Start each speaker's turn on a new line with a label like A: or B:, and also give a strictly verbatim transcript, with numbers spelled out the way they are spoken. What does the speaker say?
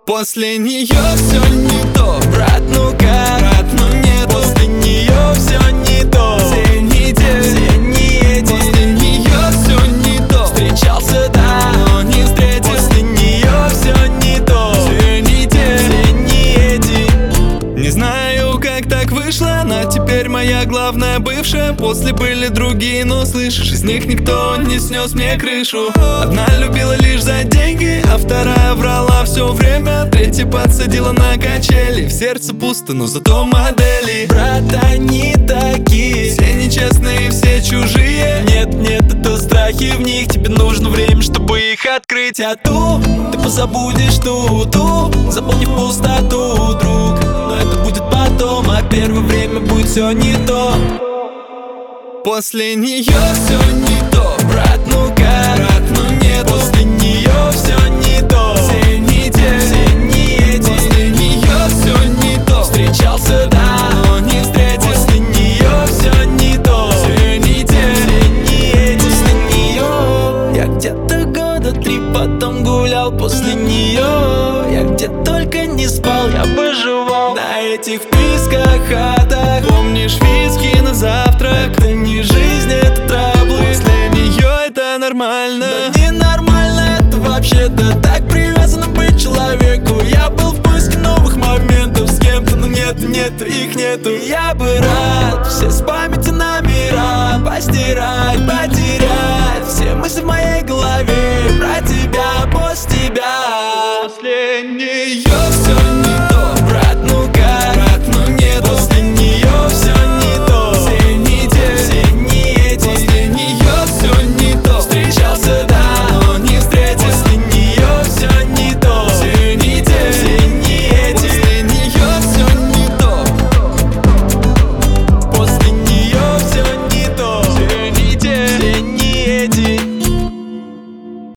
A: После нее все не то, брат, ну как, брат, ну нет. После нее все не то, все не те, все не эти. После нее все не то, встречался, да, но не встретил. После нее все не то, все не те, все не эти. Не знаю, как так вышло, она теперь моя главная бывшая. После были другие, но слышишь, из них никто не снес мне крышу. Одна любила лишь за деньги, а вторая врала все время. Третья подсадила на качели. В сердце пусто, но зато модели. Брат, они такие, все нечестные, все чужие. Нет, нет, это страхи в них. Тебе нужно время, чтобы их открыть. А ту ты позабудешь, ту, ту заполнив пустоту, друг. Но это будет потом, а первое время будет все не то. После нее все не то, брат, ну как, брат, ну нет. После нее все не то, все не те, все не эти. После нее все не то, встречался, да, но не встретил. После нее все не то, все не те, все не эти. После нее я где-то года три потом гулял. После нее я где только не спал, я выживал на этих вписках, хатах. Помнишь виски на завтрак? Это не жизнь, это траблы. После нее это нормально, но ненормально это вообще-то. Так привязано быть человеку. Я был в поиске новых моментов с кем-то, но нет, нет, их нету. Я бы рад все с памяти номера постирать, потерять все мысли в моей голове про тебя, после тебя.